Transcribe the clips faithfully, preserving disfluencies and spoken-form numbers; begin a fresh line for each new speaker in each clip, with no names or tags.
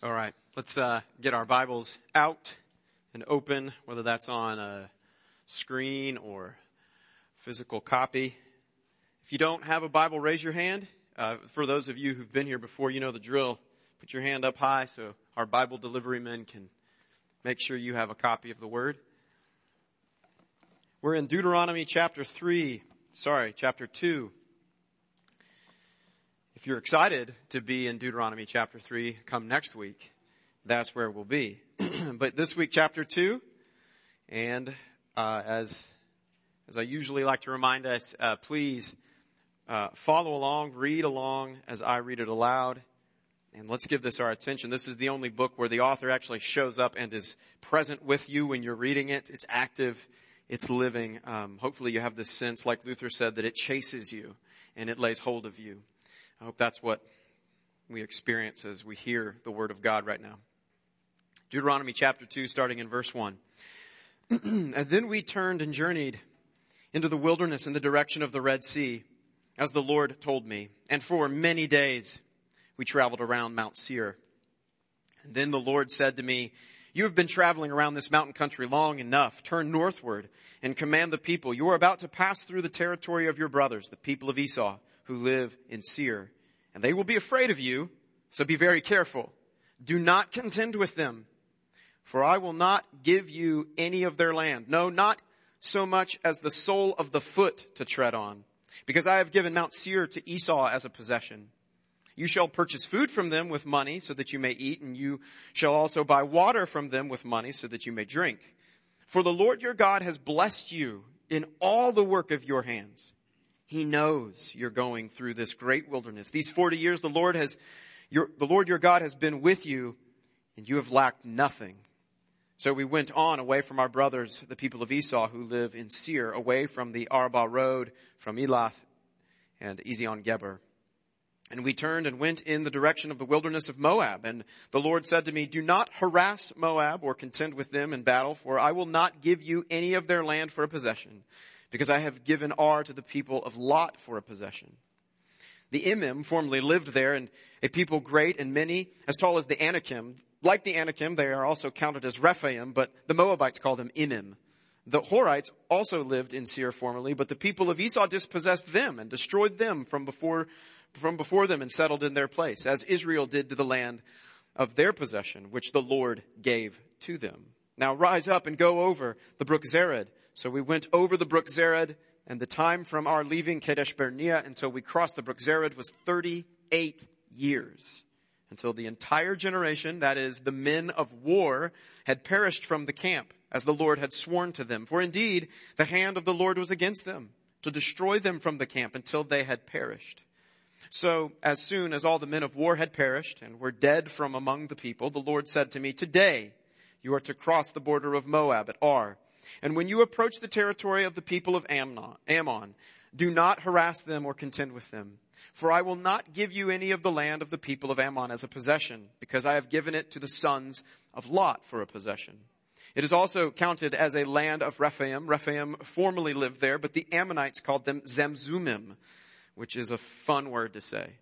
All right, let's uh, get our Bibles out and open, whether that's on a screen or physical copy. If you don't have a Bible, raise your hand. Uh, for those of you who've been here before, you know the drill. Put your hand up high so our Bible delivery men can make sure you have a copy of the Word. We're in Deuteronomy chapter three, sorry, chapter two. If you're excited to be in Deuteronomy chapter three, come next week. That's where we'll be. But this week, chapter two, and uh, as as I usually like to remind us, uh, please uh, follow along, read along as I read it aloud, and let's give this our attention. This is the only book where the author actually shows up and is present with you when you're reading it. It's active, it's living. Um, hopefully you have this sense, like Luther said, that it chases you and it lays hold of you. I hope that's what we experience as we hear the Word of God right now. Deuteronomy chapter two, starting in verse one. And then we turned and journeyed into the wilderness in the direction of the Red Sea, as the Lord told me. And for many days we traveled around Mount Seir. And then the Lord said to me, "You have been traveling around this mountain country long enough. Turn northward and command the people. You are about to pass through the territory of your brothers, the people of Esau, who live in Seir. And they will be afraid of you, so be very careful. Do not contend with them, for I will not give you any of their land. No, not so much as the sole of the foot to tread on, because I have given Mount Seir to Esau as a possession. You shall purchase food from them with money so that you may eat, and you shall also buy water from them with money so that you may drink. For the Lord your God has blessed you in all the work of your hands. He knows you're going through this great wilderness. These forty years the Lord has, your, the Lord your God has been with you, and you have lacked nothing." So we went on away from our brothers, the people of Esau, who live in Seir, away from the Arba road, from Elath and Ezion-Geber. And we turned and went in the direction of the wilderness of Moab. And the Lord said to me, "Do not harass Moab or contend with them in battle, for I will not give you any of their land for a possession, because I have given Ar to the people of Lot for a possession." The Emim formerly lived there, and a people great and many, as tall as the Anakim. Like the Anakim, they are also counted as Rephaim, but the Moabites called them Emim. The Horites also lived in Seir formerly, but the people of Esau dispossessed them and destroyed them from before, from before them and settled in their place, as Israel did to the land of their possession, which the Lord gave to them. Now rise up and go over the brook Zered. So we went over the brook Zered, and the time from our leaving Kadesh Barnea until we crossed the brook Zered was thirty-eight years, until the entire generation, that is, the men of war, had perished from the camp, as the Lord had sworn to them. For indeed, the hand of the Lord was against them, to destroy them from the camp until they had perished. So as soon as all the men of war had perished and were dead from among the people, the Lord said to me, "Today you are to cross the border of Moab at Ar. And when you approach the territory of the people of Ammon, Ammon, do not harass them or contend with them. For I will not give you any of the land of the people of Ammon as a possession, because I have given it to the sons of Lot for a possession. It is also counted as a land of Rephaim. Rephaim formerly lived there, but the Ammonites called them Zamzumim, which is a fun word to say.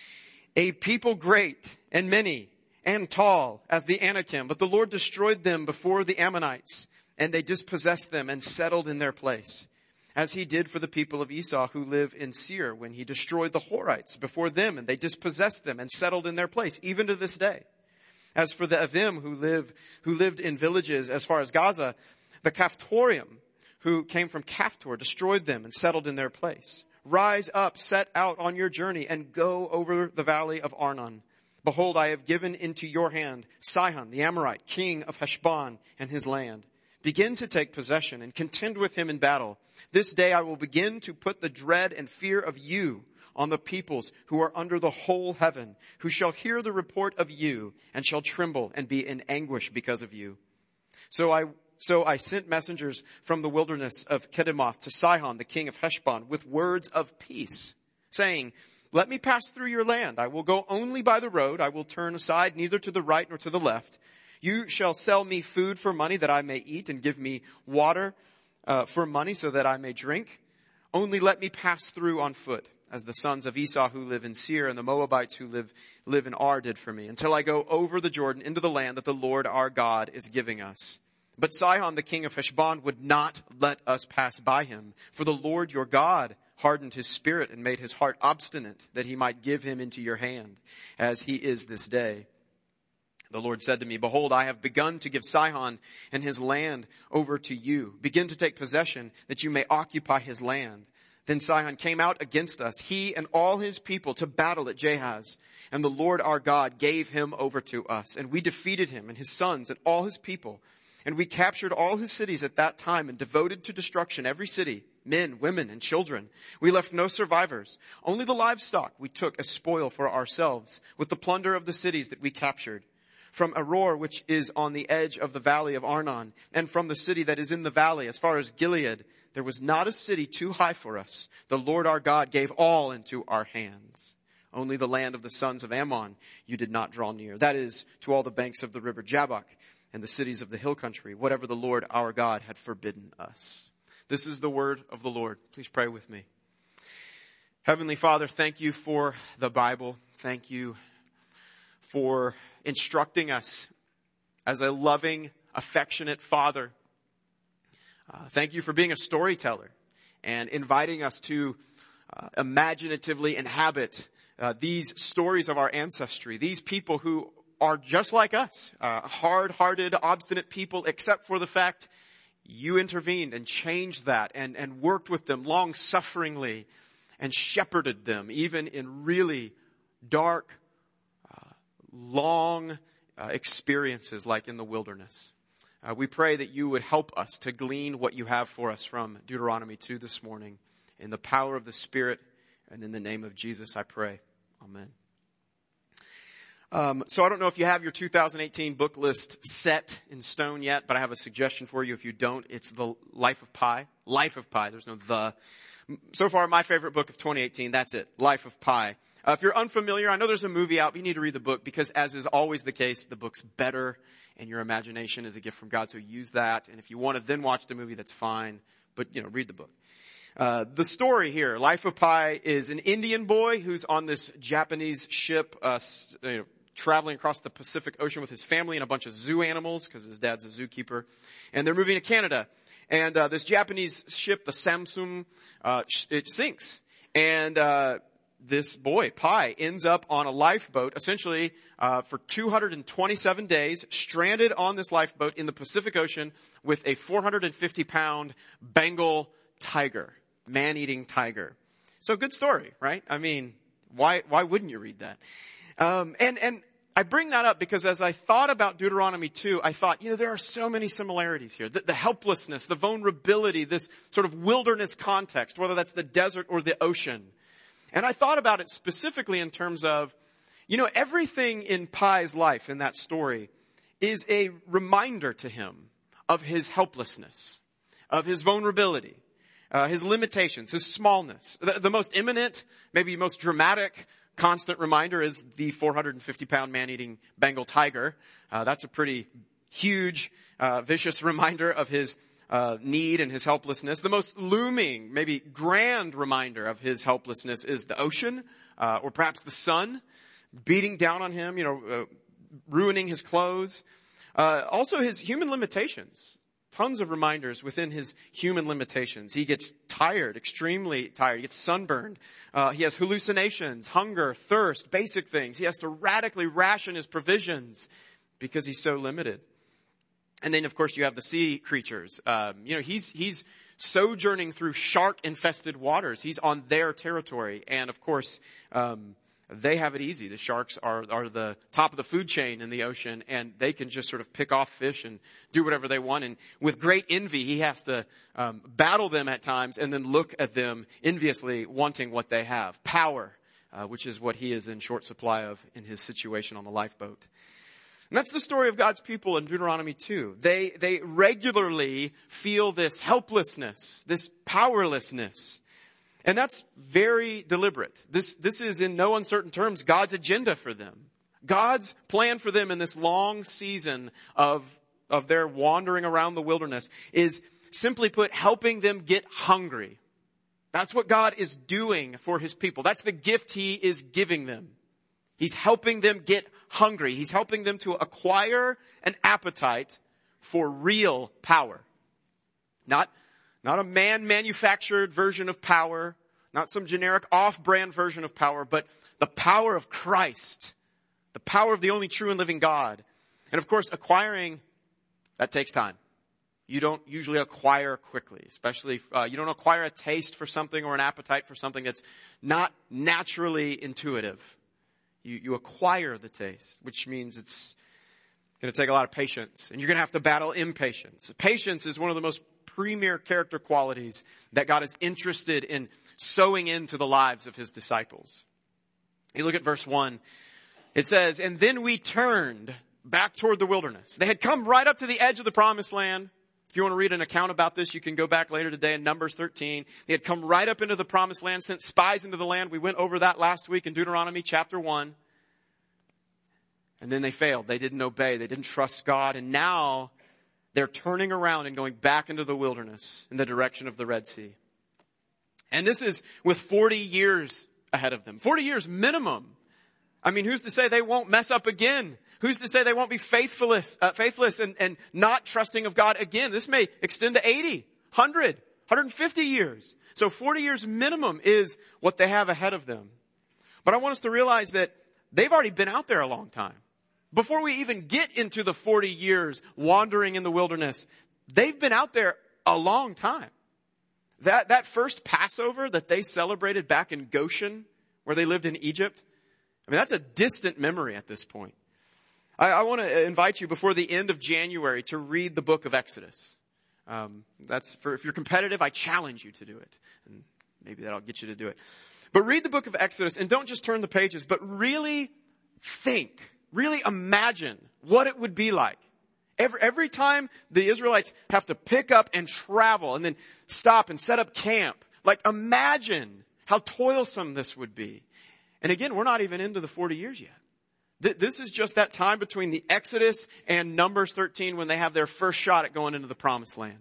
A people great and many and tall as the Anakim, but the Lord destroyed them before the Ammonites, and they dispossessed them and settled in their place, as he did for the people of Esau who live in Seir, when he destroyed the Horites before them, and they dispossessed them and settled in their place, even to this day. As for the Avim who live, who lived in villages as far as Gaza, the Caphtorium who came from Caphtor destroyed them and settled in their place. Rise up, set out on your journey, and go over the valley of Arnon. Behold, I have given into your hand Sihon the Amorite, king of Heshbon, and his land. Begin to take possession and contend with him in battle. This day I will begin to put the dread and fear of you on the peoples who are under the whole heaven, who shall hear the report of you and shall tremble and be in anguish because of you. So I, so I sent messengers from the wilderness of Kedemoth to Sihon, the king of Heshbon, with words of peace, saying, "Let me pass through your land. I will go only by the road. I will turn aside neither to the right nor to the left. You shall sell me food for money that I may eat, and give me water uh, for money so that I may drink. Only let me pass through on foot. as the sons of Esau who live in Seir and the Moabites who live, live in Ar did for me, until I go over the Jordan into the land that the Lord our God is giving us. But Sihon, the king of Heshbon, would not let us pass by him. For the Lord your God hardened his spirit and made his heart obstinate, that he might give him into your hand, as he is this day. The Lord said to me, behold, I have begun to give Sihon and his land over to you. Begin to take possession, that you may occupy his land. Then Sihon came out against us, he and all his people, to battle at Jahaz. And the Lord our God gave him over to us. And we defeated him and his sons and all his people. And we captured all his cities at that time and devoted to destruction every city, men, women, and children. We left no survivors. Only the livestock we took as spoil for ourselves, with the plunder of the cities that we captured. From Aroer, which is on the edge of the valley of Arnon, and from the city that is in the valley, as far as Gilead, there was not a city too high for us. The Lord our God gave all into our hands. Only the land of the sons of Ammon you did not draw near. That is, to all the banks of the river Jabbok, and the cities of the hill country, whatever the Lord our God had forbidden us. This is the word of the Lord. Please pray with me. Heavenly Father, thank you for the Bible. Thank you for instructing us as a loving, affectionate Father. Uh, thank you for being a storyteller and inviting us to uh, imaginatively inhabit uh, these stories of our ancestry, these people who are just like us, uh, hard-hearted, obstinate people, except for the fact you intervened and changed that and, and worked with them long-sufferingly and shepherded them, even in really dark, uh, long uh, experiences like in the wilderness. Uh, we pray that you would help us to glean what you have for us from Deuteronomy two this morning. In the power of the Spirit and in the name of Jesus, I pray. Amen. Um, so I don't know if you have your two thousand eighteen book list set in stone yet, but I have a suggestion for you if you don't. It's The Life of Pi. Life of Pi. There's no the. So far, my favorite book of twenty eighteen, that's it. Life of Pi. Uh, if you're unfamiliar, I know there's a movie out, but you need to read the book because, as is always the case, the book's better and your imagination is a gift from God, so use that. And if you want to then watch the movie, that's fine, but, you know, read the book. Uh, the story here, Life of Pi, is an Indian boy who's on this Japanese ship, uh, you know, traveling across the Pacific Ocean with his family and a bunch of zoo animals because his dad's a zookeeper. And they're moving to Canada. And uh, this Japanese ship, the Samsung, uh, it sinks. And uh, this boy, Pi, ends up on a lifeboat, essentially uh, for two hundred twenty-seven days, stranded on this lifeboat in the Pacific Ocean with a four hundred fifty pound Bengal tiger, man-eating tiger. So good story, right? I mean, why why wouldn't you read that? Um, and, and I bring that up because as I thought about Deuteronomy two, I thought, you know, there are so many similarities here. The, the helplessness, the vulnerability, this sort of wilderness context, whether that's the desert or the ocean. And I thought about it specifically in terms of, you know, everything in Pi's life in that story is a reminder to him of his helplessness, of his vulnerability, uh, his limitations, his smallness. The, the most imminent, maybe most dramatic constant reminder is the four hundred fifty pound man-eating Bengal tiger. Uh, that's a pretty huge, uh, vicious reminder of his uh, need and his helplessness. The most looming, maybe grand reminder of his helplessness is the ocean, uh, or perhaps the sun beating down on him, you know, uh, ruining his clothes. Uh, also his human limitations. Tons of reminders within his human limitations. He gets tired, extremely tired. He gets sunburned. Uh, he has hallucinations, hunger, thirst, basic things. He has to radically ration his provisions because he's so limited. And then, of course, you have the sea creatures. Um, you know, he's he's sojourning through shark-infested waters. He's on their territory. And, of course, um, they have it easy. The sharks are, are the top of the food chain in the ocean, and they can just sort of pick off fish and do whatever they want. And with great envy, he has to um, battle them at times and then look at them enviously wanting what they have. Power, uh, which is what he is in short supply of in his situation on the lifeboat. And that's the story of God's people in Deuteronomy two. They, they regularly feel this helplessness, this powerlessness. And that's very deliberate. This, this is in no uncertain terms God's agenda for them. God's plan for them in this long season of, of their wandering around the wilderness is, simply put, helping them get hungry. That's what God is doing for his people. That's the gift he is giving them. He's helping them get hungry. He's helping them to acquire an appetite for real power. Not, not a man-manufactured version of power, not some generic off-brand version of power, but the power of Christ, the power of the only true and living God. And of course, acquiring, that takes time. You don't usually acquire quickly, especially, uh, you don't acquire a taste for something or an appetite for something that's not naturally intuitive. You, you acquire the taste, which means it's going to take a lot of patience, and you're going to have to battle impatience. Patience is one of the most premier character qualities that God is interested in sowing into the lives of his disciples. You look at verse one. It says, and then we turned back toward the wilderness. They had come right up to the edge of the promised land. If you want to read an account about this, you can go back later today in Numbers thirteen. They had come right up into the promised land, sent spies into the land. We went over that last week in Deuteronomy chapter one. And then they failed. They didn't obey. They didn't trust God. And now they're turning around and going back into the wilderness in the direction of the Red Sea. And this is with forty years ahead of them. forty years minimum. I mean, who's to say they won't mess up again? Who's to say they won't be faithless, uh, faithless and, and not trusting of God again? This may extend to eighty, one hundred, one hundred fifty years. So forty years minimum is what they have ahead of them. But I want us to realize that they've already been out there a long time. Before we even get into the forty years wandering in the wilderness, they've been out there a long time. That, that first Passover that they celebrated back in Goshen, where they lived in Egypt, I mean, that's a distant memory at this point. I, I want to invite you before the end of January to read the book of Exodus. Um, that's for, if you're competitive, I challenge you to do it. And maybe that'll get you to do it. But read the book of Exodus and don't just turn the pages, but really think, really imagine what it would be like. Every, every time the Israelites have to pick up and travel and then stop and set up camp, like imagine how toilsome this would be. And again, we're not even into the forty years yet. Th- this is just that time between the Exodus and Numbers thirteen when they have their first shot at going into the promised land.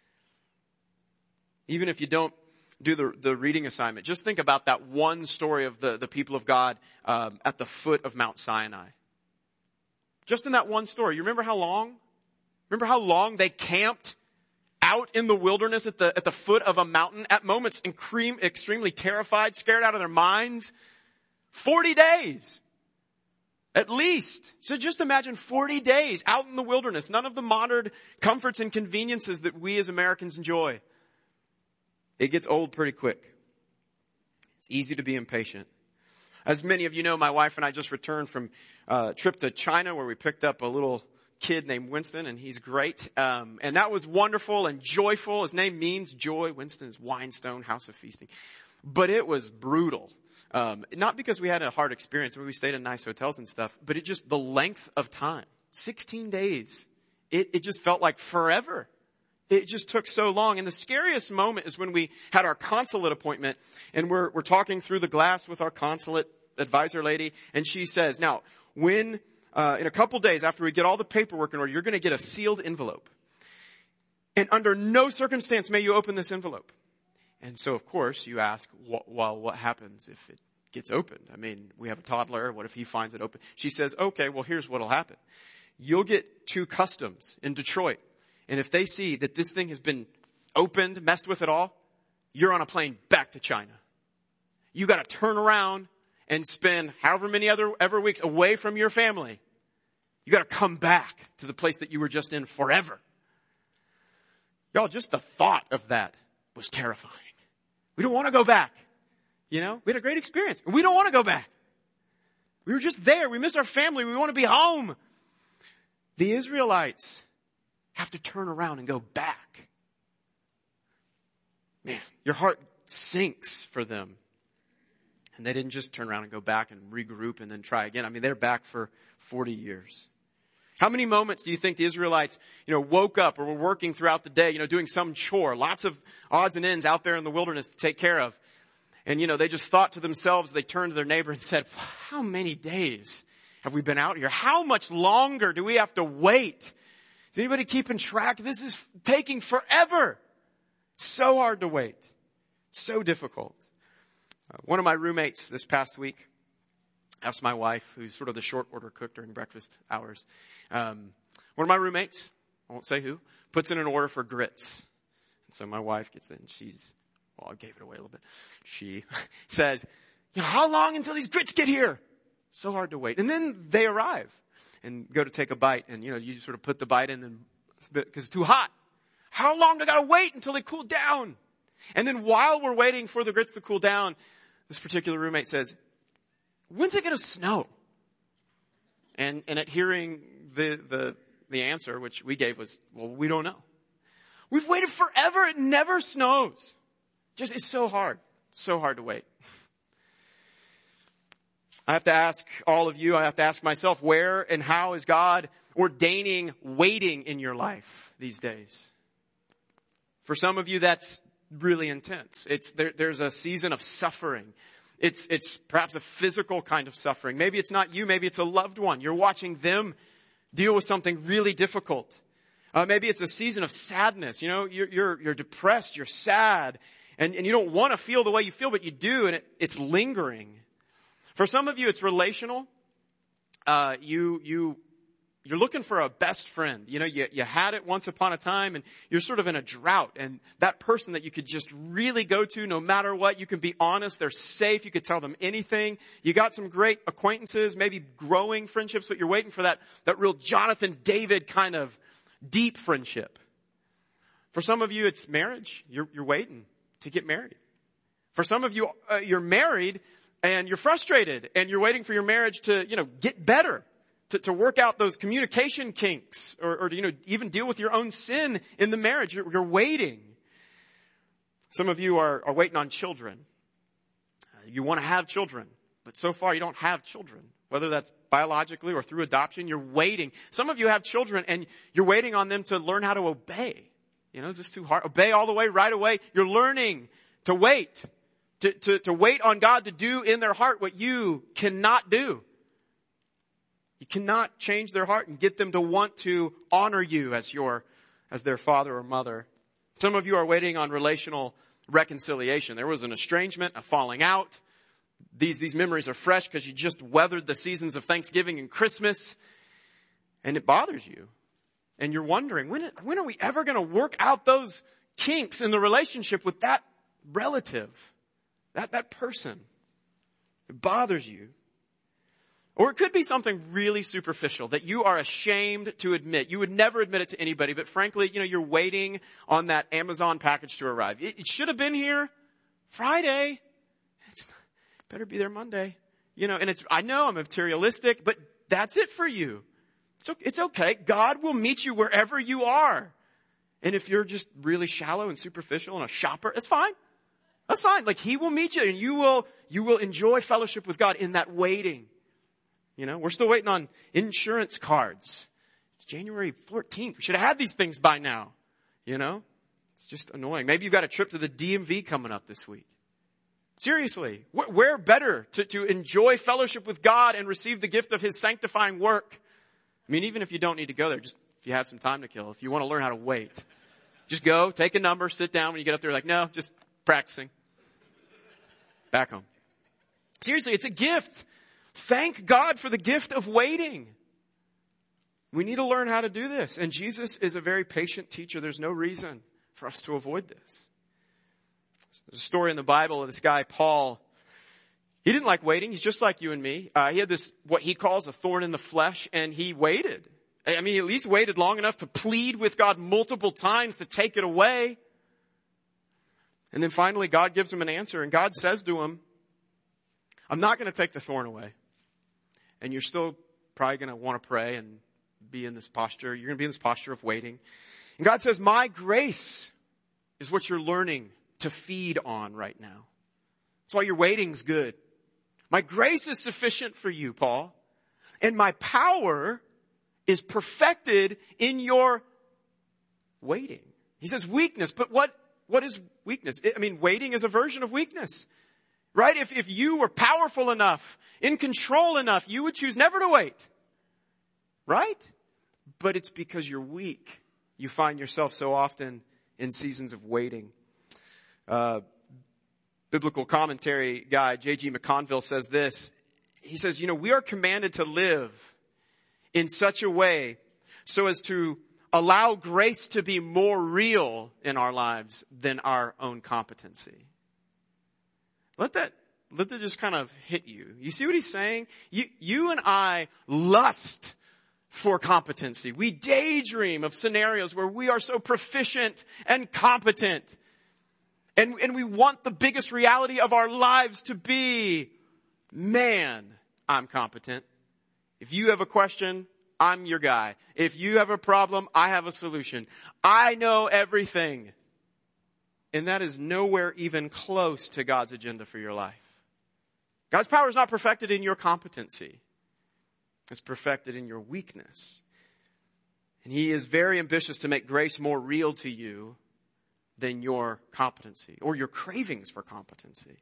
Even if you don't do the, the reading assignment, just think about that one story of the, the people of God um, at the foot of Mount Sinai. Just in that one story. You remember how long? Remember how long they camped out in the wilderness at the, at the foot of a mountain, at moments incre- extremely terrified, scared out of their minds? forty days. At least. So just imagine forty days out in the wilderness. None of the modern comforts and conveniences that we as Americans enjoy. It gets old pretty quick. It's easy to be impatient. As many of you know, my wife and I just returned from a trip to China where we picked up a little kid named Winston, and he's great. Um, and that was wonderful and joyful. His name means joy. Winston is Winestone, House of Feasting. But it was brutal. Um, not because we had a hard experience. I mean, we stayed in nice hotels and stuff, but it just, the length of time, sixteen days, it, it just felt like forever. It just took so long. And the scariest moment is when we had our consulate appointment and we're, we're talking through the glass with our consulate advisor lady. And she says, now, when, uh, in a couple days after we get all the paperwork in order, you're going to get a sealed envelope. And under no circumstance may you open this envelope. And so, of course, you ask, well, what happens if it gets opened? I mean, we have a toddler. What if he finds it open? She says, okay, well, here's what'll happen. You'll get to customs in Detroit. And if they see that this thing has been opened, messed with at all, you're on a plane back to China. You got to turn around and spend however many other ever weeks away from your family. You got to come back to the place that you were just in forever. Y'all, just the thought of that was terrifying. We don't want to go back. You know, we had a great experience. We don't want to go back. We were just there. We miss our family. We want to be home. The Israelites have to turn around and go back. Man, your heart sinks for them. And they didn't just turn around and go back and regroup and then try again. I mean, they're back for forty years. How many moments do you think the Israelites, you know, woke up or were working throughout the day, you know, doing some chore, lots of odds and ends out there in the wilderness to take care of. And, you know, they just thought to themselves, they turned to their neighbor and said, how many days have we been out here? How much longer do we have to wait? Is anybody keeping track? This is taking forever. So hard to wait. So difficult. Uh, one of my roommates this past week asked my wife, who's sort of the short order cook during breakfast hours. Um, one of my roommates, I won't say who, puts in an order for grits. And so my wife gets in. She's, well, I gave it away a little bit. She says, you know, how long until these grits get here? So hard to wait. And then they arrive and go to take a bite. And, you know, you sort of put the bite in and because it's too hot. How long do I got to wait until they cool down? And then while we're waiting for the grits to cool down, this particular roommate says, when's it going to snow? And, and at hearing the, the, the answer, which we gave was, well, we don't know. We've waited forever. It never snows. Just, it's so hard. So hard to wait. I have to ask all of you, I have to ask myself, where and how is God ordaining waiting in your life these days? For some of you, that's really intense. It's there, there's a season of suffering. It's, it's perhaps a physical kind of suffering. Maybe it's not you. Maybe it's a loved one. You're watching them deal with something really difficult. Uh, maybe it's a season of sadness. You know, you're, you're, you're depressed. You're sad and, and you don't want to feel the way you feel, but you do. And it, it's lingering. For some of you, it's relational. Uh, you, you, you're looking for a best friend. You know, you, you had it once upon a time and you're sort of in a drought, and that person that you could just really go to no matter what, you can be honest. They're safe. You could tell them anything. You got some great acquaintances, maybe growing friendships, but you're waiting for that, that real Jonathan David kind of deep friendship. For some of you, it's marriage. You're, you're waiting to get married. For some of you, uh, you're married and you're frustrated and you're waiting for your marriage to, you know, get better, to, to work out those communication kinks or, or to, you know, even deal with your own sin in the marriage. You're, you're waiting. Some of you are, are waiting on children. Uh, you want to have children, but so far you don't have children, whether that's biologically or through adoption. You're waiting. Some of you have children and you're waiting on them to learn how to obey. You know, is this too hard? Obey all the way, right away. You're learning to wait. To, to, to wait on God to do in their heart what you cannot do. You cannot change their heart and get them to want to honor you as your, as their father or mother. Some of you are waiting on relational reconciliation. There was an estrangement, a falling out. These, these memories are fresh because you just weathered the seasons of Thanksgiving and Christmas, and it bothers you. And you're wondering, when, when are we ever going to work out those kinks in the relationship with that relative? That, that person. It bothers you. Or it could be something really superficial that you are ashamed to admit. You would never admit it to anybody, but frankly, you know, you're waiting on that Amazon package to arrive. It, it should have been here Friday. It's better be there Monday. You know, and it's, I know I'm materialistic, but that's it for you. It's, it's okay. God will meet you wherever you are. And if you're just really shallow and superficial and a shopper, it's fine. That's fine. Like, He will meet you and you will, you will enjoy fellowship with God in that waiting. You know, we're still waiting on insurance cards. It's January fourteenth. We should have had these things by now. You know, it's just annoying. Maybe you've got a trip to the D M V coming up this week. Seriously, where better to, to enjoy fellowship with God and receive the gift of His sanctifying work? I mean, even if you don't need to go there, just if you have some time to kill, if you want to learn how to wait, just go, take a number, sit down. When you get up there, like, no, just practicing. Back home. Seriously, it's a gift. Thank God for the gift of waiting. We need to learn how to do this. And Jesus is a very patient teacher. There's no reason for us to avoid this. There's a story in the Bible of this guy, Paul. He didn't like waiting. He's just like you and me. Uh, he had this, what he calls a thorn in the flesh, and he waited. I mean, he at least waited long enough to plead with God multiple times to take it away. And then finally, God gives him an answer, and God says to him, I'm not going to take the thorn away. And you're still probably going to want to pray and be in this posture. You're going to be in this posture of waiting. And God says, my grace is what you're learning to feed on right now. That's why your waiting's good. My grace is sufficient for you, Paul. And my power is perfected in your waiting. He says weakness, but what, what is weakness? I mean, waiting is a version of weakness. Right? If, if you were powerful enough, in control enough, you would choose never to wait. Right? But it's because you're weak. You find yourself so often in seasons of waiting. Uh, biblical commentary guy, J G McConville, says this. He says, you know, we are commanded to live in such a way so as to allow grace to be more real in our lives than our own competency. Let that, let that just kind of hit you. You see what he's saying? You, you and I lust for competency. We daydream of scenarios where we are so proficient and competent. And, and we want the biggest reality of our lives to be, man, I'm competent. If you have a question, I'm your guy. If you have a problem, I have a solution. I know everything. And that is nowhere even close to God's agenda for your life. God's power is not perfected in your competency. It's perfected in your weakness. And He is very ambitious to make grace more real to you than your competency or your cravings for competency.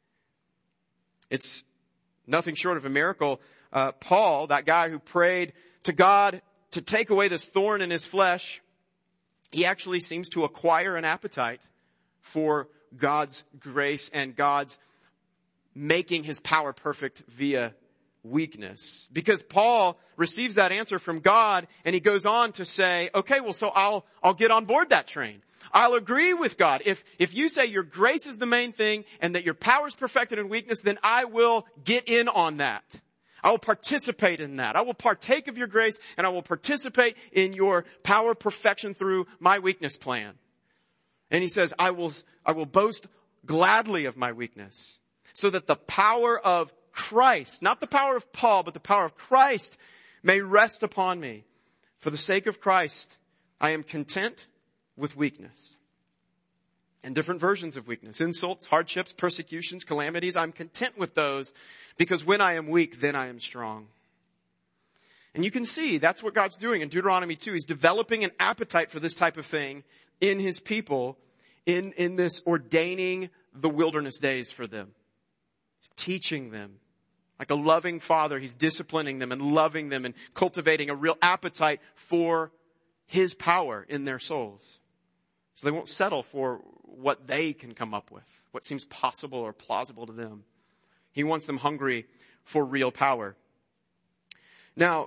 It's nothing short of a miracle. Uh, Paul, that guy who prayed to God to take away this thorn in his flesh, he actually seems to acquire an appetite for God's grace and God's making His power perfect via weakness. Because Paul receives that answer from God and he goes on to say, okay, well, so I'll, I'll get on board that train. I'll agree with God. If, if you say your grace is the main thing and that your power is perfected in weakness, then I will get in on that. I will participate in that. I will partake of your grace and I will participate in your power perfection through my weakness plan. And he says, I will, I will boast gladly of my weakness so that the power of Christ, not the power of Paul, but the power of Christ may rest upon me. For the sake of Christ, I am content with weakness. And different versions of weakness. Insults, hardships, persecutions, calamities. I'm content with those because when I am weak, then I am strong. And you can see that's what God's doing in Deuteronomy two. He's developing an appetite for this type of thing in His people in, in this ordaining the wilderness days for them. He's teaching them. Like a loving father, He's disciplining them and loving them and cultivating a real appetite for His power in their souls. So they won't settle for what they can come up with, what seems possible or plausible to them. He wants them hungry for real power. Now,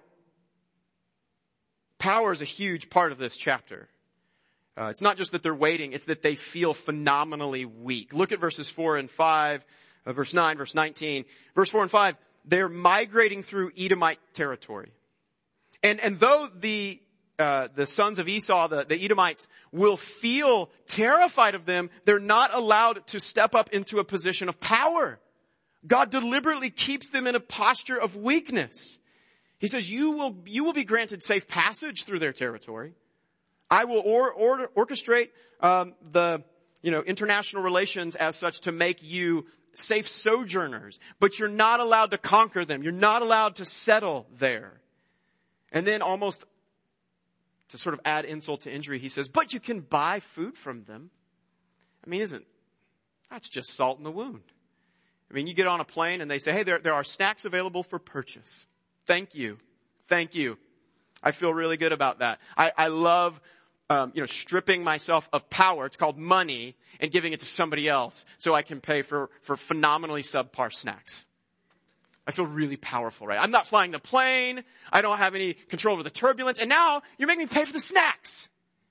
power is a huge part of this chapter. Uh, it's not just that they're waiting, it's that they feel phenomenally weak. Look at verses four and five, uh, verse nine, verse nineteen. Verse four and five, they're migrating through Edomite territory. And, and though the Uh, the sons of Esau, the, the Edomites, will feel terrified of them, they're not allowed to step up into a position of power. God deliberately keeps them in a posture of weakness. He says, you will, you will be granted safe passage through their territory. I will or, or, orchestrate um, the you know international relations as such to make you safe sojourners. But you're not allowed to conquer them. You're not allowed to settle there. And then almost to sort of add insult to injury, he says, but you can buy food from them. I mean, isn't, that's just salt in the wound. I mean, you get on a plane and they say, hey, there, there are snacks available for purchase. Thank you. Thank you. I feel really good about that. I, I love, um, you know, stripping myself of power. It's called money, and giving it to somebody else so I can pay for, for phenomenally subpar snacks. I feel really powerful, right? I'm not flying the plane. I don't have any control over the turbulence. And now you're making me pay for the snacks.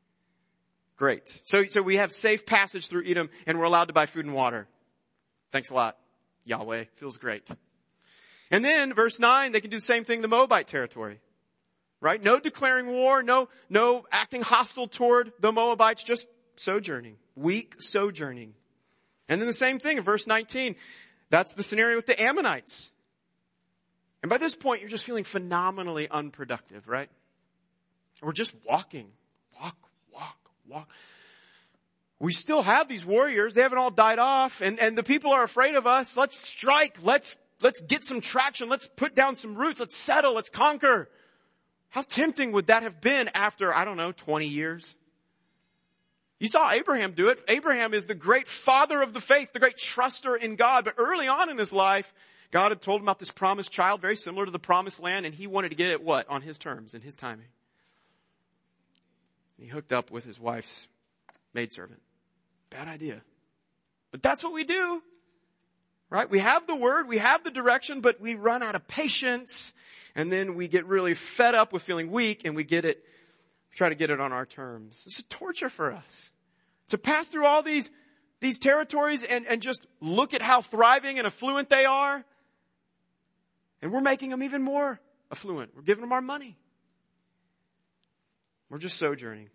Great. So, so we have safe passage through Edom and we're allowed to buy food and water. Thanks a lot, Yahweh. Feels great. And then verse nine, they can do the same thing in the Moabite territory, right? No declaring war, no, no acting hostile toward the Moabites, just sojourning, weak sojourning. And then the same thing in verse nineteen. That's the scenario with the Ammonites. And by this point, you're just feeling phenomenally unproductive, right? We're just walking, walk, walk, walk. We still have these warriors. They haven't all died off. And, and the people are afraid of us. Let's strike. Let's, let's get some traction. Let's put down some roots. Let's settle. Let's conquer. How tempting would that have been after, I don't know, twenty years? You saw Abraham do it. Abraham is the great father of the faith, the great truster in God. But early on in his life, God had told him about this promised child, very similar to the promised land, and he wanted to get it what? On his terms, in his timing. He hooked up with his wife's maidservant. Bad idea. But that's what we do. Right? We have the word, we have the direction, but we run out of patience, and then we get really fed up with feeling weak, and we get it, try to get it on our terms. It's a torture for us to pass through all these, these territories and, and just look at how thriving and affluent they are. And we're making them even more affluent. We're giving them our money. We're just sojourning.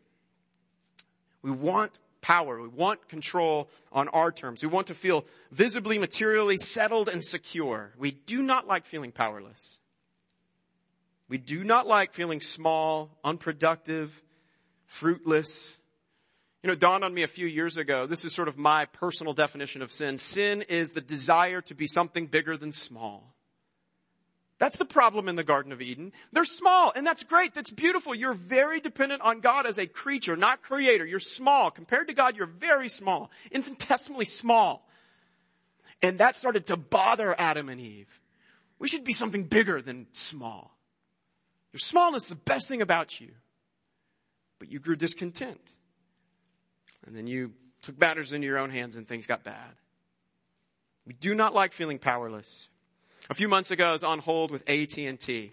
We want power. We want control on our terms. We want to feel visibly, materially settled and secure. We do not like feeling powerless. We do not like feeling small, unproductive, fruitless. You know, it dawned on me a few years ago. This is sort of my personal definition of sin. Sin is the desire to be something bigger than small. That's the problem in the Garden of Eden. They're small, and that's great. That's beautiful. You're very dependent on God as a creature, not creator. You're small. Compared to God, you're very small, infinitesimally small. And that started to bother Adam and Eve. We should be something bigger than small. Your smallness is the best thing about you. But you grew discontent. And then you took matters into your own hands and things got bad. We do not like feeling powerless. A few months ago, I was on hold with A T and T.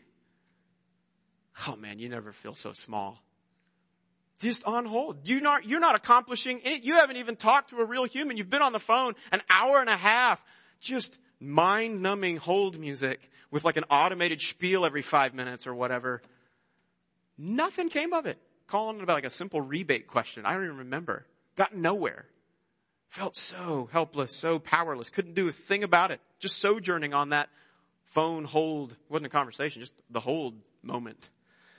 Oh man, you never feel so small. Just on hold. You're not, you're not accomplishing it. You haven't even talked to a real human. You've been on the phone an hour and a half. Just mind-numbing hold music with like an automated spiel every five minutes or whatever. Nothing came of it. Calling about like a simple rebate question. I don't even remember. Got nowhere. Felt so helpless, so powerless. Couldn't do a thing about it. Just sojourning on that phone hold. Wasn't a conversation, just the hold moment.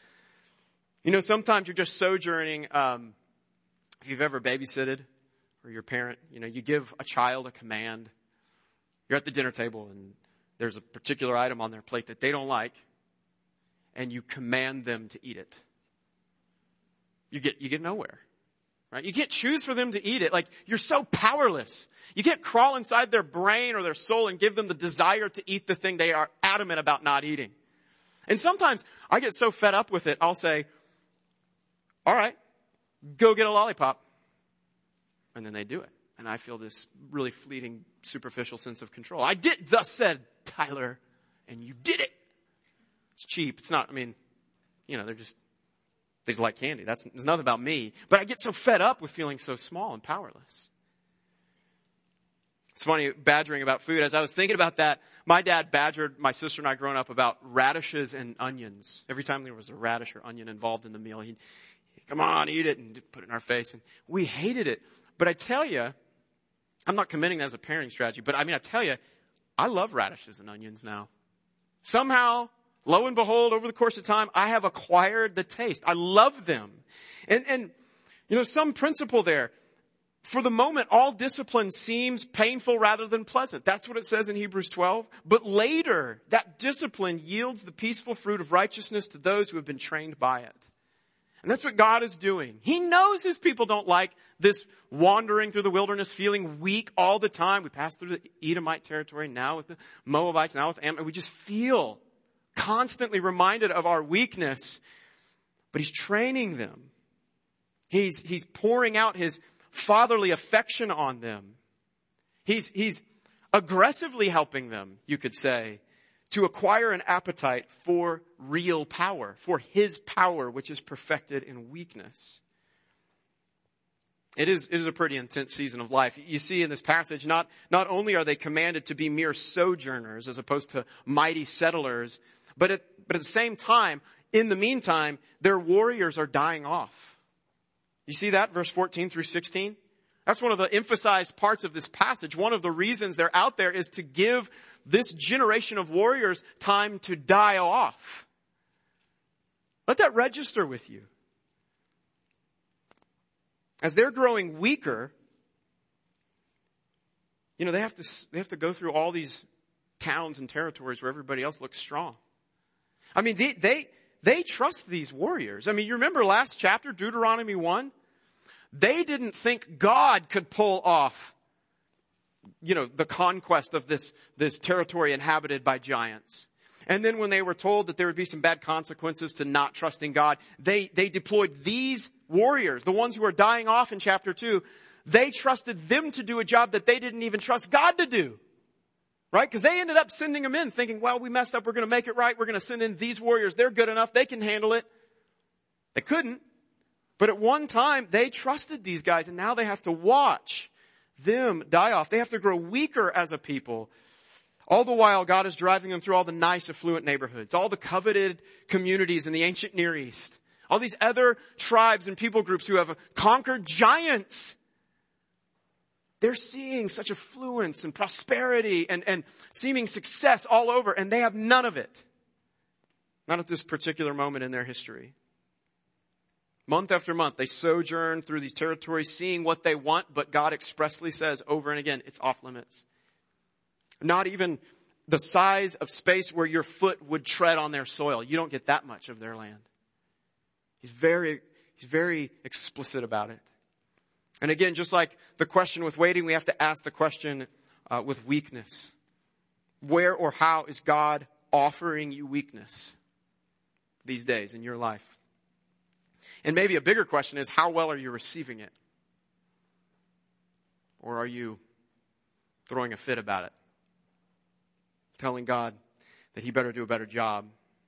You know, sometimes you're just sojourning. Um, if you've ever babysitted or you're a parent, you know, you give a child a command. You're at the dinner table and there's a particular item on their plate that they don't like, and you command them to eat it. You get, you get nowhere. Right? You can't choose for them to eat it. Like, you're so powerless. You can't crawl inside their brain or their soul and give them the desire to eat the thing they are adamant about not eating. And sometimes I get so fed up with it, I'll say, all right, go get a lollipop. And then they do it. And I feel this really fleeting, superficial sense of control. I did, thus said Tyler, and you did it. It's cheap. It's not, I mean, you know, they're just, they just like candy. That's, it's nothing about me. But I get so fed up with feeling so small and powerless. It's funny, badgering about food. As I was thinking about that, my dad badgered my sister and I growing up about radishes and onions. Every time there was a radish or onion involved in the meal, he'd, he'd come on, eat it, and put it in our face. And we hated it. But I tell you, I'm not commending that as a parenting strategy, but I mean, I tell you, I love radishes and onions now. Somehow, lo and behold, over the course of time, I have acquired the taste. I love them. And, and, you know, some principle there. For the moment, all discipline seems painful rather than pleasant. That's what it says in Hebrews twelve. But later, that discipline yields the peaceful fruit of righteousness to those who have been trained by it. And that's what God is doing. He knows his people don't like this wandering through the wilderness, feeling weak all the time. We passed through the Edomite territory, now with the Moabites, now with Ammon. We just feel constantly reminded of our weakness. But he's training them. He's, he's pouring out his fatherly affection on them. He's, he's aggressively helping them, you could say, to acquire an appetite for real power, for his power, which is perfected in weakness. It is, it is a pretty intense season of life. You see in this passage, not, not only are they commanded to be mere sojourners as opposed to mighty settlers, but at, but at the same time, in the meantime, their warriors are dying off. You see that, verse fourteen through sixteen? That's one of the emphasized parts of this passage. One of the reasons they're out there is to give this generation of warriors time to die off. Let that register with you. As they're growing weaker, you know, they have to, they have to go through all these towns and territories where everybody else looks strong. I mean, they, they, they trust these warriors. I mean, you remember last chapter, Deuteronomy one? They didn't think God could pull off, you know, the conquest of this, this territory inhabited by giants. And then when they were told that there would be some bad consequences to not trusting God, they, they deployed these warriors, the ones who are dying off in chapter two. They trusted them to do a job that they didn't even trust God to do. Right? Because they ended up sending them in thinking, well, we messed up. We're going to make it right. We're going to send in these warriors. They're good enough. They can handle it. They couldn't. But at one time, they trusted these guys, and now they have to watch them die off. They have to grow weaker as a people. All the while, God is driving them through all the nice, affluent neighborhoods, all the coveted communities in the ancient Near East, all these other tribes and people groups who have conquered giants. They're seeing such affluence and prosperity and, and seeming success all over, and they have none of it. Not at this particular moment in their history. Month after month, they sojourn through these territories, seeing what they want, but God expressly says over and again, it's off limits. Not even the size of space where your foot would tread on their soil. You don't get that much of their land. He's very, he's very explicit about it. And again, just like the question with waiting, we have to ask the question uh, with weakness. Where or how is God offering you weakness these days in your life? And maybe a bigger question is, how well are you receiving it? Or are you throwing a fit about it? Telling God that he better do a better job.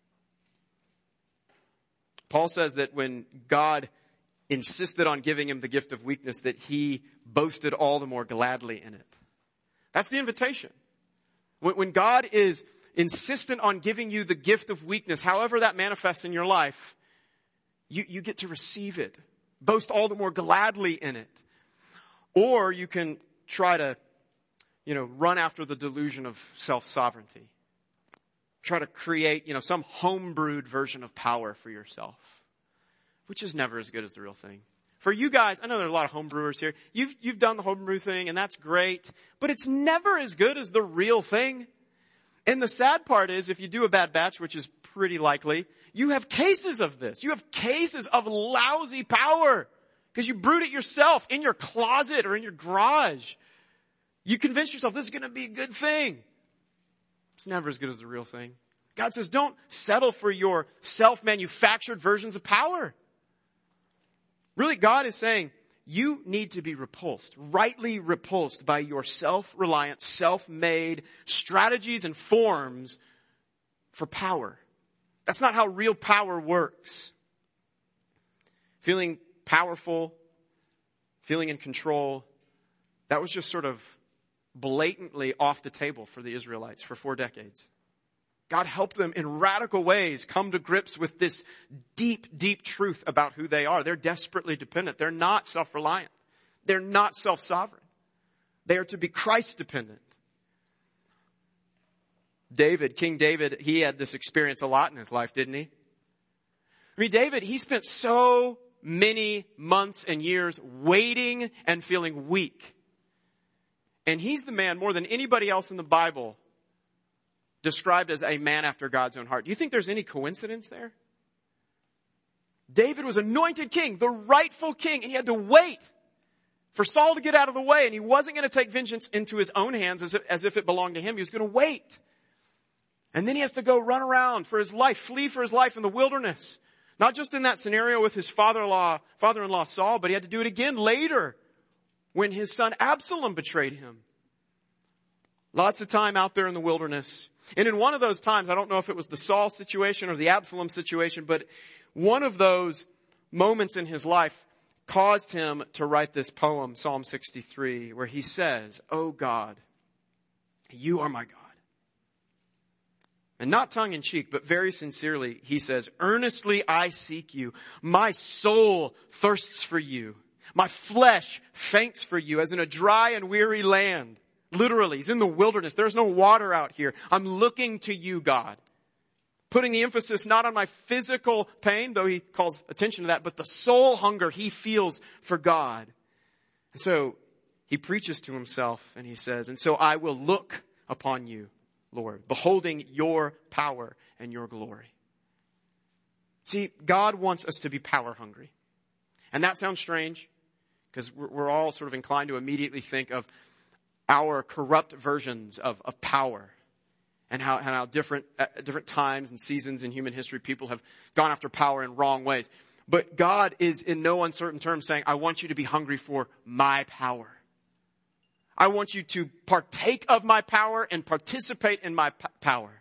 Paul says that when God insisted on giving him the gift of weakness, that he boasted all the more gladly in it. That's the invitation. When God is insistent on giving you the gift of weakness, however that manifests in your life, you, you get to receive it. Boast all the more gladly in it. Or you can try to, you know, run after the delusion of self-sovereignty. Try to create, you know, some homebrewed version of power for yourself, which is never as good as the real thing. For you guys, I know there are a lot of homebrewers here. You've, you've done the homebrew thing, and that's great, but it's never as good as the real thing. And the sad part is, if you do a bad batch, which is pretty likely, you have cases of this. You have cases of lousy power because you brewed it yourself in your closet or in your garage. You convince yourself this is going to be a good thing. It's never as good as the real thing. God says, don't settle for your self-manufactured versions of power. Really, God is saying, you need to be repulsed, rightly repulsed by your self-reliant, self-made strategies and forms for power. That's not how real power works. Feeling powerful, feeling in control, that was just sort of blatantly off the table for the Israelites for four decades. God helped them in radical ways come to grips with this deep, deep truth about who they are. They're desperately dependent. They're not self-reliant. They're not self-sovereign. They are to be Christ-dependent. David, King David, he had this experience a lot in his life, didn't he? I mean, David, he spent so many months and years waiting and feeling weak. And he's the man more than anybody else in the Bible described as a man after God's own heart. Do you think there's any coincidence there? David was anointed king, the rightful king, and he had to wait for Saul to get out of the way. And he wasn't going to take vengeance into his own hands as if, as if it belonged to him. He was going to wait. And then he has to go run around for his life, flee for his life in the wilderness. Not just in that scenario with his father-in-law, father-in-law Saul, but he had to do it again later when his son Absalom betrayed him. Lots of time out there in the wilderness. And in one of those times, I don't know if it was the Saul situation or the Absalom situation, but one of those moments in his life caused him to write this poem, Psalm sixty-three, where he says, "Oh God, you are my God." And not tongue in cheek, but very sincerely, he says, "Earnestly I seek you. My soul thirsts for you. My flesh faints for you as in a dry and weary land." Literally, he's in the wilderness. There's no water out here. I'm looking to you, God. Putting the emphasis not on my physical pain, though he calls attention to that, but the soul hunger he feels for God. And so he preaches to himself and he says, "And so I will look upon you, Lord, beholding your power and your glory." See, God wants us to be power hungry. And that sounds strange because we're all sort of inclined to immediately think of our corrupt versions of, of power and how, and how different, at different times and seasons in human history, people have gone after power in wrong ways. But God is in no uncertain terms saying, I want you to be hungry for my power. I want you to partake of my power and participate in my p- power.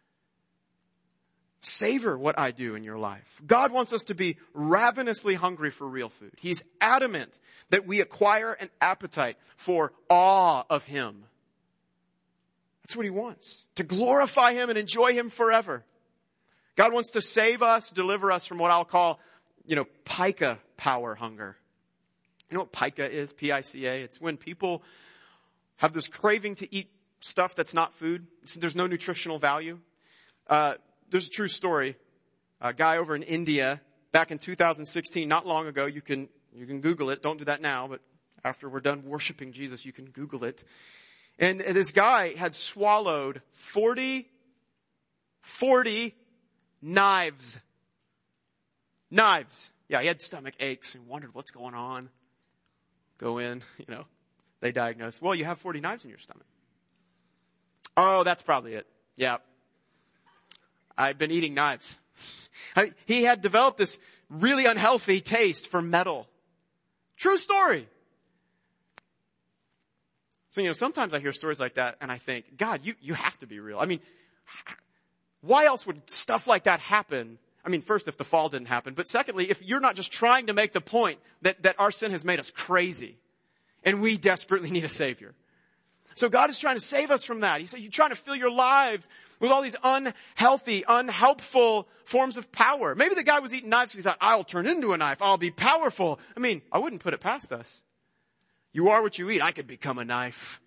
Savor what I do in your life. God wants us to be ravenously hungry for real food. He's adamant that we acquire an appetite for awe of him. That's what he wants. To glorify him and enjoy him forever. God wants to save us, deliver us from what I'll call, you know, pica power hunger. You know what pica is? P I C A. It's when people have this craving to eat stuff that's not food. There's no nutritional value. Uh, there's a true story. A guy over in India back in two thousand sixteen, not long ago. You can, you can Google it. Don't do that now, but after we're done worshiping Jesus, you can Google it. And this guy had swallowed forty, forty knives. Knives. Yeah, he had stomach aches and wondered what's going on. Go in, you know, they diagnose, well, you have forty knives in your stomach. Oh, that's probably it. Yeah. I've been eating knives. I, he had developed this really unhealthy taste for metal. True story. So, you know, sometimes I hear stories like that and I think, God, you, you have to be real. I mean, why else would stuff like that happen? I mean, first, if the fall didn't happen, but secondly, if you're not just trying to make the point that, that our sin has made us crazy and we desperately need a savior. So God is trying to save us from that. He said, you're trying to fill your lives with all these unhealthy, unhelpful forms of power. Maybe the guy was eating knives because he thought, I'll turn into a knife. I'll be powerful. I mean, I wouldn't put it past us. You are what you eat. I could become a knife.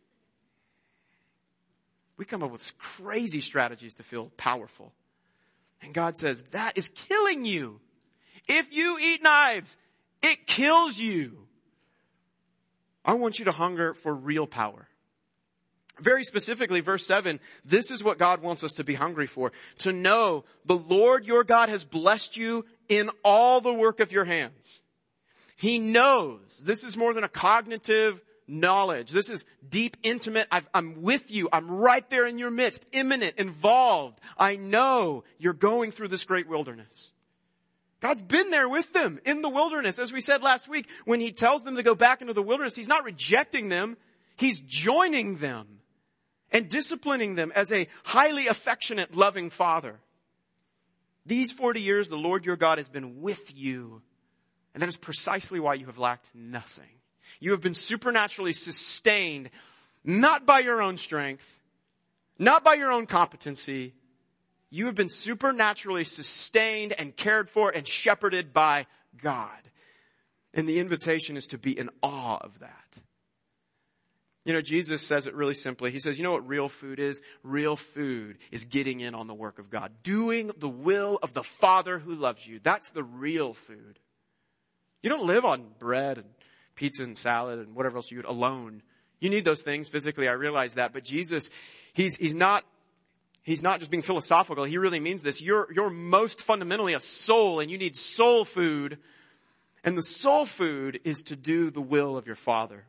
We come up with crazy strategies to feel powerful. And God says, that is killing you. If you eat knives, it kills you. I want you to hunger for real power. Very specifically, verse seven, this is what God wants us to be hungry for. To know the Lord your God has blessed you in all the work of your hands. He knows. This is more than a cognitive knowledge. This is deep, intimate. I've, I'm with you. I'm right there in your midst, imminent, involved. I know you're going through this great wilderness. God's been there with them in the wilderness. As we said last week, when he tells them to go back into the wilderness, he's not rejecting them. He's joining them and disciplining them as a highly affectionate, loving father. These forty years, the Lord your God has been with you. And that is precisely why you have lacked nothing. You have been supernaturally sustained, not by your own strength, not by your own competency. You have been supernaturally sustained and cared for and shepherded by God. And the invitation is to be in awe of that. You know, Jesus says it really simply. He says, you know what real food is? Real food is getting in on the work of God. Doing the will of the Father who loves you. That's the real food. You don't live on bread and pizza and salad and whatever else you eat alone. You need those things physically. I realize that. But Jesus, he's, he's not, he's not just being philosophical. He really means this. You're, you're most fundamentally a soul and you need soul food. And the soul food is to do the will of your Father.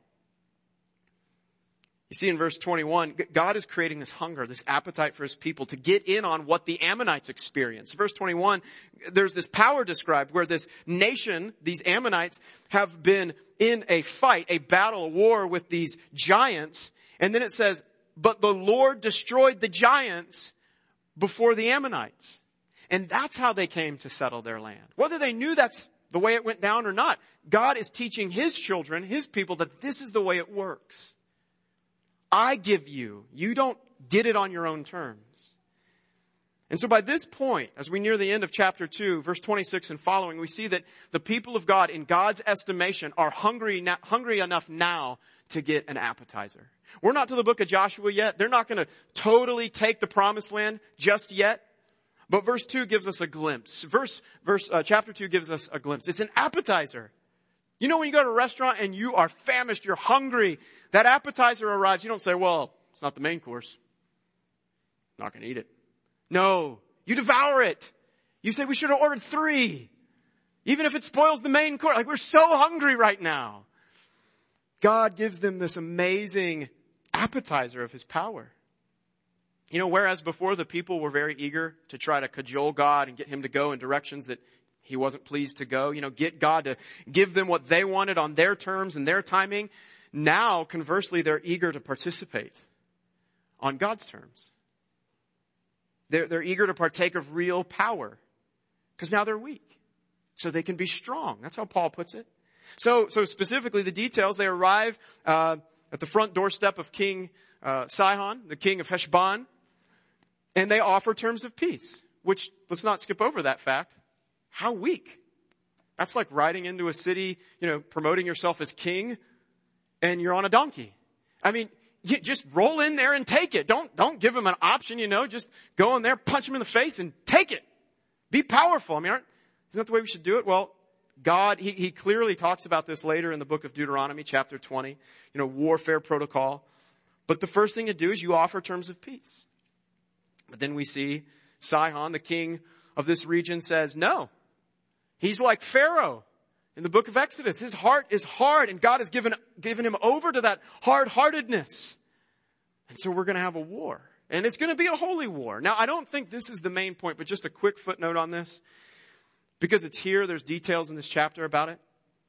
You see in verse twenty-one, God is creating this hunger, this appetite for his people to get in on what the Ammonites experienced. Verse twenty-one, there's this power described where this nation, these Ammonites, have been in a fight, a battle, a war with these giants. And then it says, but the Lord destroyed the giants before the Ammonites. And that's how they came to settle their land. Whether they knew that's the way it went down or not, God is teaching his children, his people, that this is the way it works. I give you. You don't get it on your own terms. And so by this point, as we near the end of chapter two, verse twenty-six and following, we see that the people of God, in God's estimation, are hungry, hungry enough now to get an appetizer. We're not to the book of Joshua yet. They're not going to totally take the promised land just yet. But verse two gives us a glimpse. Verse, verse, uh, chapter two gives us a glimpse. It's an appetizer. You know when you go to a restaurant and you are famished, you're hungry, that appetizer arrives, you don't say, well, it's not the main course. I'm not going to eat it. No, you devour it. You say we should have ordered three. Even if it spoils the main course. Like we're so hungry right now. God gives them this amazing appetizer of his power. You know, whereas before the people were very eager to try to cajole God and get him to go in directions that he wasn't pleased to go, you know, get God to give them what they wanted on their terms and their timing. now, conversely, they're eager to participate on God's terms. They're, they're eager to partake of real power because now they're weak, so they can be strong. That's how Paul puts it. So, so specifically, the details, they arrive uh, at the front doorstep of King uh, Sihon, the king of Heshbon, and they offer terms of peace, which, let's not skip over that fact. How weak. That's like riding into a city, you know, promoting yourself as king, and you're on a donkey. I mean, you just roll in there and take it. Don't, don't give him an option, you know, just go in there, punch him in the face and take it. Be powerful. I mean, aren't, isn't that the way we should do it? Well, God, he, he clearly talks about this later in the book of Deuteronomy, chapter twenty, you know, warfare protocol. But the first thing to do is you offer terms of peace. But then we see Sihon, the king of this region, says no. He's like Pharaoh in the book of Exodus. His heart is hard, and God has given, given him over to that hard-heartedness. And so we're going to have a war. And it's going to be a holy war. Now, I don't think this is the main point, but just a quick footnote on this. Because it's here, there's details in this chapter about it.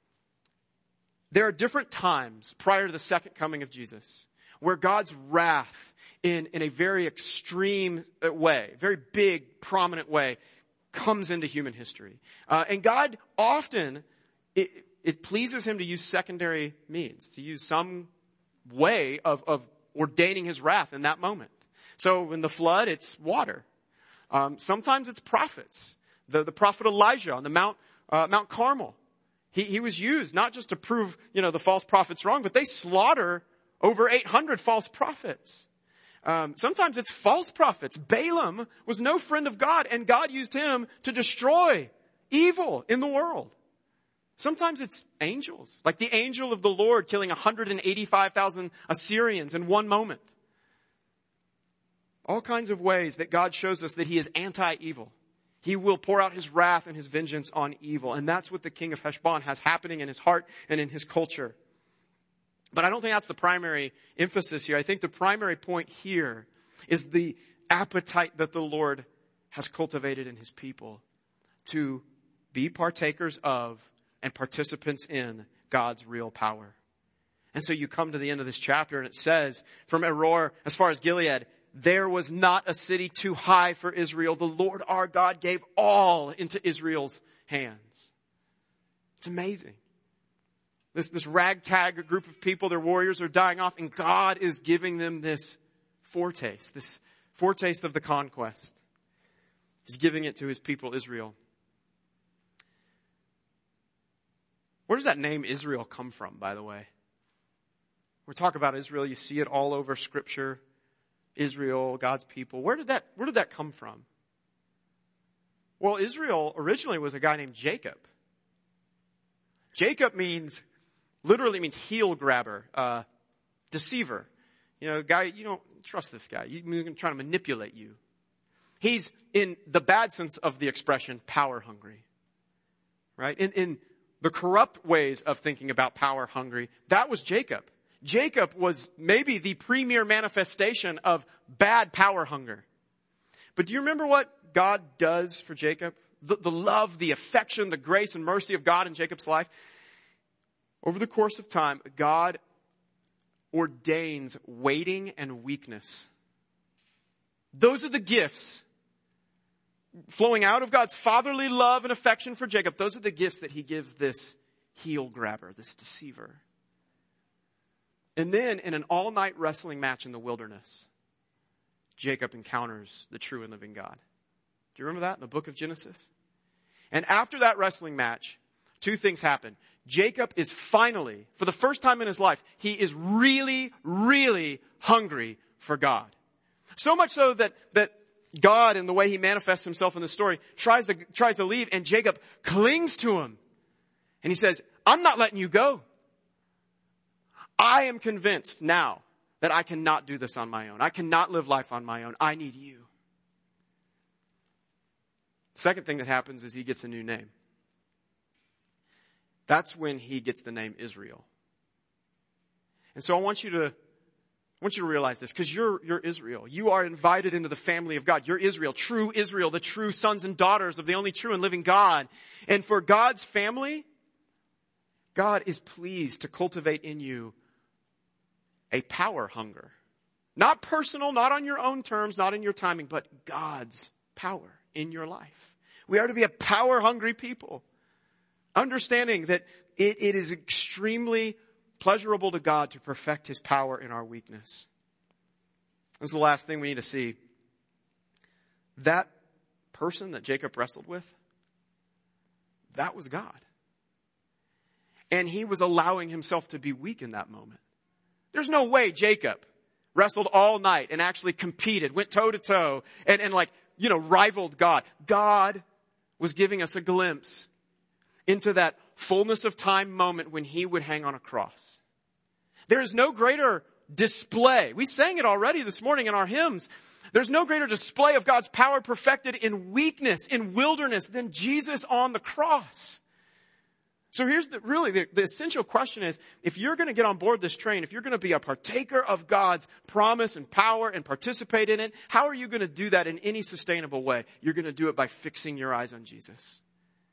There are different times prior to the second coming of Jesus where God's wrath in, in a very extreme way, very big, prominent way, comes into human history. Uh, and God often, it, it pleases him to use secondary means, to use some way of, of ordaining his wrath in that moment. So in the flood, it's water. Um, sometimes it's prophets. The, the prophet Elijah on the Mount, uh, Mount Carmel. He, he was used not just to prove, you know, the false prophets wrong, but they slaughter over eight hundred false prophets. Um, sometimes it's false prophets. Balaam was no friend of God, and God used him to destroy evil in the world. Sometimes it's angels, like the angel of the Lord killing one hundred eighty-five thousand Assyrians in one moment. All kinds of ways that God shows us that he is anti-evil. He will pour out his wrath and his vengeance on evil. And that's what the king of Heshbon has happening in his heart and in his culture. But I don't think that's the primary emphasis here. I think the primary point here is the appetite that the Lord has cultivated in his people to be partakers of and participants in God's real power. And so you come to the end of this chapter and it says, from Aroer as far as Gilead, there was not a city too high for Israel. The Lord our God gave all into Israel's hands. It's amazing. This, this ragtag group of people, their warriors are dying off, and God is giving them this foretaste, this foretaste of the conquest. He's giving it to his people, Israel. Where does that name Israel come from, by the way? We talk about Israel, you see it all over Scripture. Israel, God's people. Where did that, where did that come from? Well, Israel originally was a guy named Jacob. Jacob means, literally means heel grabber, uh, deceiver. You know, guy, you don't trust this guy. He's trying to manipulate you. He's, in the bad sense of the expression, power hungry. Right? In, in the corrupt ways of thinking about power hungry, that was Jacob. Jacob was maybe the premier manifestation of bad power hunger. But do you remember what God does for Jacob? The, the love, the affection, the grace and mercy of God in Jacob's life. Over the course of time, God ordains waiting and weakness. Those are the gifts flowing out of God's fatherly love and affection for Jacob. Those are the gifts that he gives this heel grabber, this deceiver. And then in an all-night wrestling match in the wilderness, Jacob encounters the true and living God. Do you remember that in the book of Genesis? And after that wrestling match, two things happen. Jacob is finally, for the first time in his life, he is really, really hungry for God. So much so that, that God, in the way he manifests himself in the story, tries to, tries to leave, and Jacob clings to him. And he says, I'm not letting you go. I am convinced now that I cannot do this on my own. I cannot live life on my own. I need you. Second thing that happens is he gets a new name. That's when he gets the name Israel. And so I want you to, I want you to realize this, because you're, you're Israel. You are invited into the family of God. You're Israel, true Israel, the true sons and daughters of the only true and living God. And for God's family, God is pleased to cultivate in you a power hunger. Not personal, not on your own terms, not in your timing, but God's power in your life. We are to be a power-hungry people, understanding that it, it is extremely pleasurable to God to perfect His power in our weakness. This is the last thing we need to see. That person that Jacob wrestled with, that was God. And he was allowing himself to be weak in that moment. There's no way Jacob wrestled all night and actually competed, went toe to toe and, and like, you know, rivaled God. God was giving us a glimpse into that fullness of time moment when He would hang on a cross. There is no greater display. We sang it already this morning in our hymns. There's no greater display of God's power perfected in weakness, in wilderness, than Jesus on the cross. So here's the, really the, the essential question is, if you're going to get on board this train, if you're going to be a partaker of God's promise and power and participate in it, how are you going to do that in any sustainable way? You're going to do it by fixing your eyes on Jesus.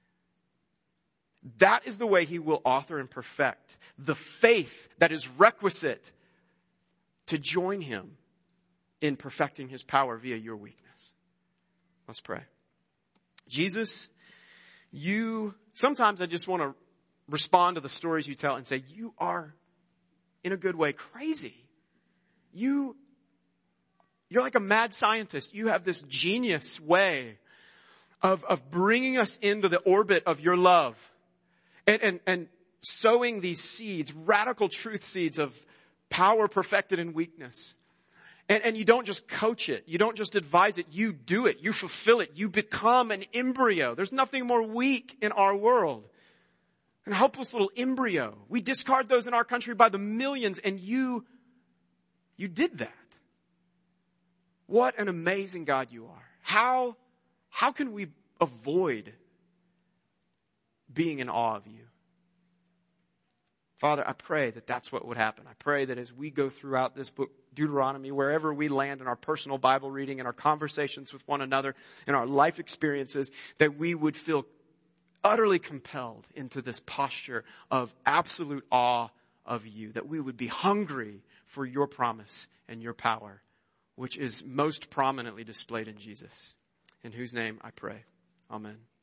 That is the way He will author and perfect the faith that is requisite to join Him in perfecting His power via your weakness. Let's pray. Jesus, you, sometimes I just want to respond to the stories you tell and say, you are, in a good way, crazy. You, you're like a mad scientist. You have this genius way of, of bringing us into the orbit of your love and, and, and sowing these seeds, radical truth seeds of power perfected in weakness. And, and you don't just coach it. You don't just advise it. You do it. You fulfill it. You become an embryo. There's nothing more weak in our world. An helpless little embryo. We discard those in our country by the millions, and you, you did that. What an amazing God you are. How, how can we avoid being in awe of you? Father, I pray that that's what would happen. I pray that as we go throughout this book, Deuteronomy, wherever we land in our personal Bible reading, in our conversations with one another, in our life experiences, that we would feel utterly compelled into this posture of absolute awe of you, that we would be hungry for your promise and your power, which is most prominently displayed in Jesus, in whose name I pray. Amen.